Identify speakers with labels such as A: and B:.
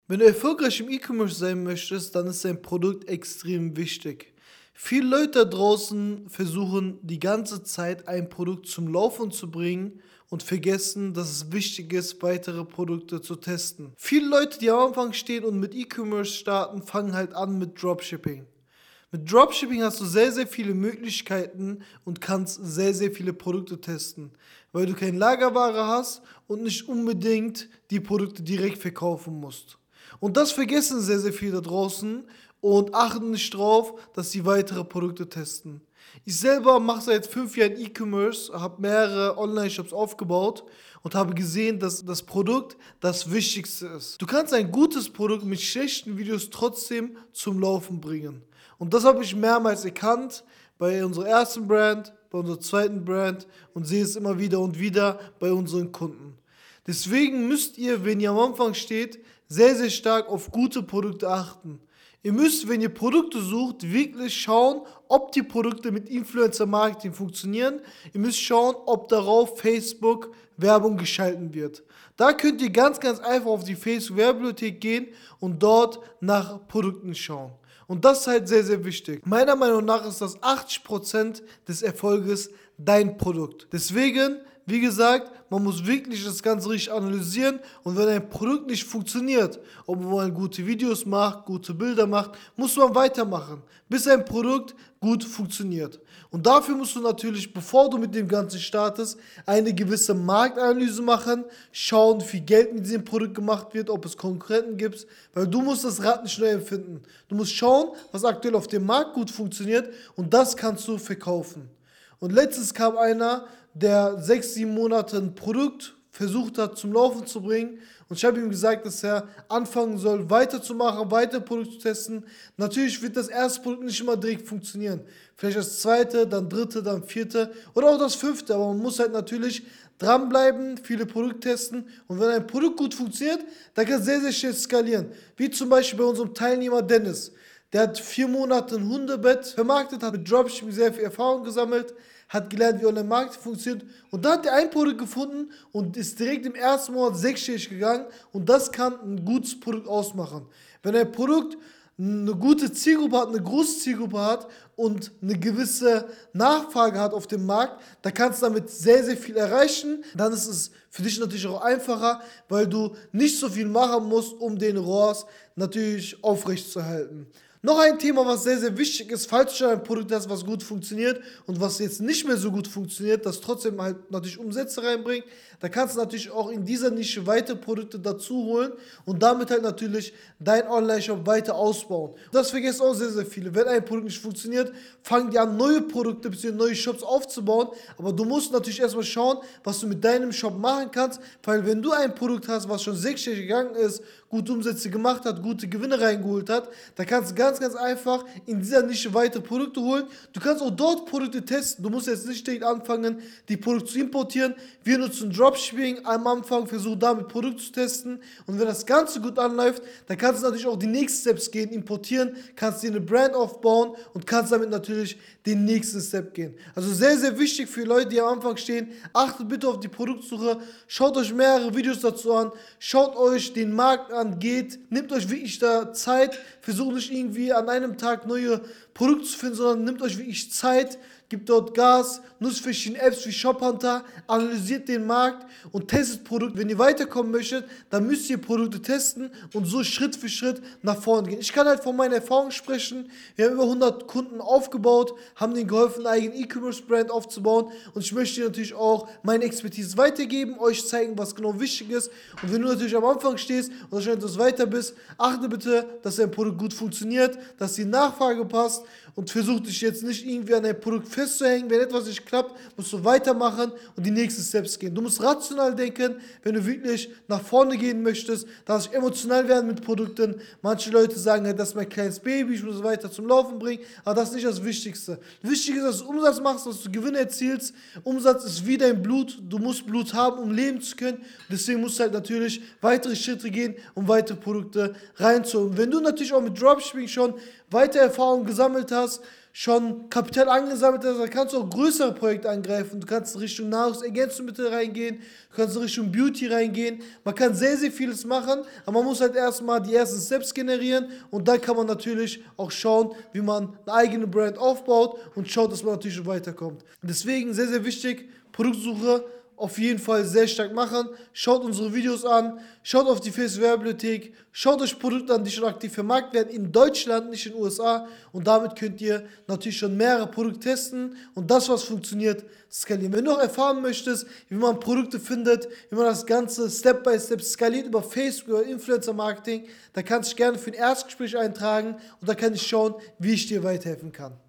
A: Wenn du erfolgreich im E-Commerce sein möchtest, dann ist dein Produkt extrem wichtig. Viele Leute da draußen versuchen die ganze Zeit ein Produkt zum Laufen zu bringen und vergessen, dass es wichtig ist, weitere Produkte zu testen. Viele Leute, die am Anfang stehen und mit E-Commerce starten, fangen halt an mit Dropshipping. Mit Dropshipping hast du sehr, sehr viele Möglichkeiten und kannst sehr, sehr viele Produkte testen, weil du keine Lagerware hast und nicht unbedingt die Produkte direkt verkaufen musst. Und das vergessen sehr, sehr viele da draußen und achten nicht drauf, dass sie weitere Produkte testen. Ich selber mache seit 5 Jahren E-Commerce, habe mehrere Online-Shops aufgebaut und habe gesehen, dass das Produkt das Wichtigste ist. Du kannst ein gutes Produkt mit schlechten Videos trotzdem zum Laufen bringen. Und das habe ich mehrmals erkannt bei unserer ersten Brand, bei unserer zweiten Brand und sehe es immer wieder und wieder bei unseren Kunden. Deswegen müsst ihr, wenn ihr am Anfang steht, sehr, sehr stark auf gute Produkte achten. Ihr müsst, wenn ihr Produkte sucht, wirklich schauen, ob die Produkte mit Influencer-Marketing funktionieren. Ihr müsst schauen, ob darauf Facebook Werbung geschalten wird. Da könnt ihr ganz, ganz einfach auf die Facebook-Werbebibliothek gehen und dort nach Produkten schauen. Und das ist halt sehr, sehr wichtig. Meiner Meinung nach ist das 80% des Erfolges dein Produkt. Deswegen, wie gesagt, man muss wirklich das Ganze richtig analysieren und wenn ein Produkt nicht funktioniert, obwohl man gute Videos macht, gute Bilder macht, muss man weitermachen, bis ein Produkt gut funktioniert. Und dafür musst du natürlich, bevor du mit dem Ganzen startest, eine gewisse Marktanalyse machen, schauen, wie viel Geld mit diesem Produkt gemacht wird, ob es Konkurrenten gibt, weil du musst das Rad nicht neu erfinden. Du musst schauen, was aktuell auf dem Markt gut funktioniert und das kannst du verkaufen. Und letztens kam einer, der 6, 7 Monate ein Produkt versucht hat zum Laufen zu bringen und ich habe ihm gesagt, dass er anfangen soll weiterzumachen, weitere Produkte zu testen. Natürlich wird das erste Produkt nicht immer direkt funktionieren. Vielleicht das zweite, dann dritte, dann vierte oder auch das fünfte, aber man muss halt natürlich dranbleiben, viele Produkte testen und wenn ein Produkt gut funktioniert, dann kann es sehr, sehr schnell skalieren. Wie zum Beispiel bei unserem Teilnehmer Dennis. Der hat 4 Monate ein Hundebett vermarktet, hat mit Dropshipping sehr viel Erfahrung gesammelt, hat gelernt, wie Online-Marketing funktioniert und da hat er ein Produkt gefunden und ist direkt im ersten Monat sechsstellig gegangen und das kann ein gutes Produkt ausmachen. Wenn ein Produkt eine gute Zielgruppe hat, eine große Zielgruppe hat und eine gewisse Nachfrage hat auf dem Markt, da kannst du damit sehr, sehr viel erreichen. Dann ist es für dich natürlich auch einfacher, weil du nicht so viel machen musst, um den ROAS natürlich aufrechtzuerhalten. Noch ein Thema, was sehr, sehr wichtig ist, falls du schon ein Produkt hast, was gut funktioniert und was jetzt nicht mehr so gut funktioniert, das trotzdem halt natürlich Umsätze reinbringt, da kannst du natürlich auch in dieser Nische weitere Produkte dazu holen und damit halt natürlich dein Online-Shop weiter ausbauen. Das vergessen auch sehr, sehr viele. Wenn ein Produkt nicht funktioniert, fangen die an, neue Produkte bzw. neue Shops aufzubauen, aber du musst natürlich erstmal schauen, was du mit deinem Shop machen kannst, weil wenn du ein Produkt hast, was schon sechsstellig gegangen ist, gute Umsätze gemacht hat, gute Gewinne reingeholt hat, da kannst du ganz, ganz einfach in dieser Nische weitere Produkte holen. Du kannst auch dort Produkte testen. Du musst jetzt nicht direkt anfangen, die Produkte zu importieren. Wir nutzen Dropshipping am Anfang, versuchen damit Produkte zu testen. Und wenn das Ganze gut anläuft, dann kannst du natürlich auch die nächsten Steps gehen, importieren, kannst dir eine Brand aufbauen und kannst damit natürlich den nächsten Step gehen. Also sehr, sehr wichtig für Leute, die am Anfang stehen, achtet bitte auf die Produktsuche, schaut euch mehrere Videos dazu an, schaut euch den Markt an, nehmt euch wirklich da Zeit, versucht nicht irgendwie an einem Tag neue Produkte zu finden, sondern nehmt euch wirklich Zeit, gebt dort Gas, nutzt verschiedene Apps wie ShopHunter, analysiert den Markt und testet Produkte. Wenn ihr weiterkommen möchtet, dann müsst ihr Produkte testen und so Schritt für Schritt nach vorne gehen. Ich kann halt von meiner Erfahrung sprechen. Wir haben über 100 Kunden aufgebaut, haben denen geholfen, eine eigene E-Commerce-Brand aufzubauen und ich möchte natürlich auch meine Expertise weitergeben, euch zeigen, was genau wichtig ist. Und wenn du natürlich am Anfang stehst und schon etwas weiter bist, achte bitte, dass dein Produkt gut funktioniert, dass die Nachfrage passt und versuch dich jetzt nicht irgendwie an dein Produkt festzuhängen. Wenn etwas nicht klappt, musst du weitermachen und die nächsten Steps gehen. Du musst rational denken, wenn du wirklich nach vorne gehen möchtest, darfst du emotional werden mit Produkten. Manche Leute sagen, hey, das ist mein kleines Baby, ich muss es weiter zum Laufen bringen, aber das ist nicht das Wichtigste. Wichtig ist, dass du Umsatz machst, dass du Gewinne erzielst. Umsatz ist wie dein Blut, du musst Blut haben, um leben zu können. Deswegen musst du halt natürlich weitere Schritte gehen, um weitere Produkte reinzuholen. Wenn du natürlich auch mit Dropshipping schon weiter Erfahrung gesammelt hast, schon Kapital angesammelt hast, dann kannst du auch größere Projekte angreifen. Du kannst in Richtung Nahrungsergänzungsmittel reingehen, du kannst in Richtung Beauty reingehen. Man kann sehr, sehr vieles machen, aber man muss halt erstmal die ersten Steps generieren und dann kann man natürlich auch schauen, wie man eine eigene Brand aufbaut und schaut, dass man natürlich schon weiterkommt. Deswegen sehr, sehr wichtig, Produktsuche auf jeden Fall sehr stark machen. Schaut unsere Videos an, schaut auf die Facebook-Werbebibliothek, schaut euch Produkte an, die schon aktiv vermarktet werden in Deutschland, nicht in den USA. Und damit könnt ihr natürlich schon mehrere Produkte testen und das, was funktioniert, skalieren. Wenn du noch erfahren möchtest, wie man Produkte findet, wie man das Ganze Step by Step skaliert über Facebook oder Influencer-Marketing, da kannst du dich gerne für ein Erstgespräch eintragen und da kann ich schauen, wie ich dir weiterhelfen kann.